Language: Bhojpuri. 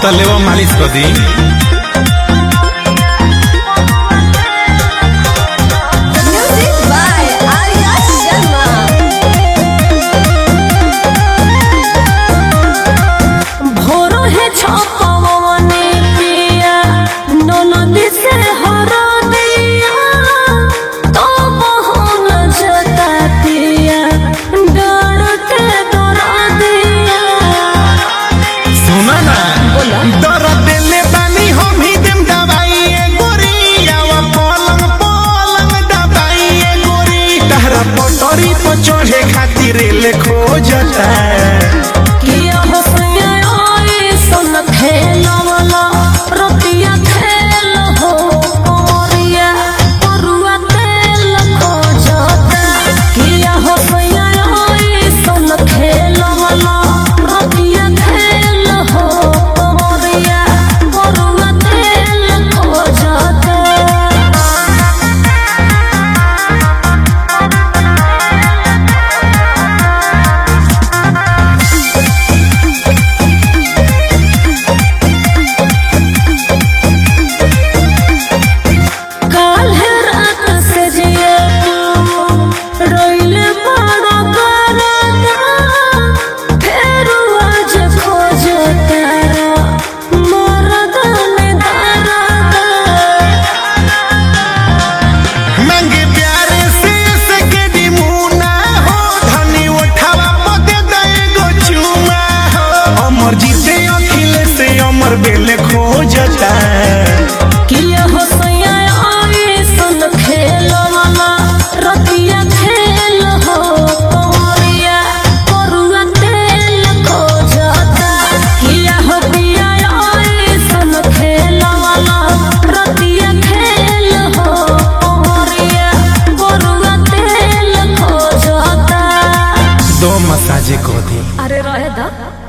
तो लेवा मालिश कर दी। चढ़े खातिर ले खोजता किया हो सुन खेल वाला रोटिया खेल हो कोरिया परुआ तेल खोजता किया हो सुन खेल वाला रोटिया खेल हो कोरिया परुआ तेल खोजता। जीते अखिले से अमर बेले खोजता किया हो सुन खेल वाला रोटिया खेल हो कोरिया परुआ तेल खोजता किया हो सुन खेल वाला रोटिया खेल हो कोरिया परुआ तेल खोजता। दो मसाजे को दी। अरे रहे दा।